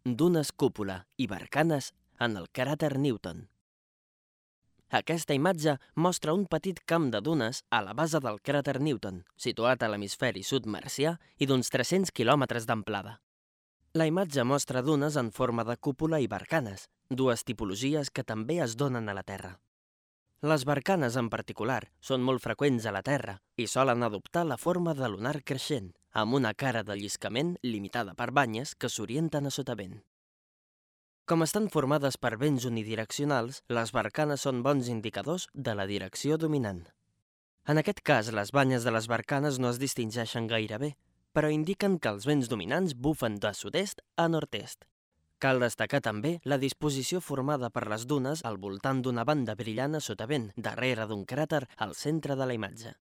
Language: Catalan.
dunes cúpula i barcanes en el cràter Newton. Aquesta imatge mostra un petit camp de dunes a la base del cràter Newton, situat a l'hemisferi sud marcià i d'uns 300 quilòmetres d'amplada. La imatge mostra dunes en forma de cúpula i barcanes, dues tipologies que també es donen a la Terra. Les barcanes, en particular, són molt freqüents a la Terra i solen adoptar la forma de lunar creixent, amb una cara de lliscament limitada per banyes que s'orienten a sotavent. Com estan formades per vents unidireccionals, les barcanes són bons indicadors de la direcció dominant. En aquest cas, les banyes de les barcanes no es distingeixen gaire bé, però indiquen que els vents dominants bufen de sud-est a nord-est. Cal destacar també la disposició formada per les dunes al voltant d'una banda brillant a sotavent, darrere d'un cràter al centre de la imatge.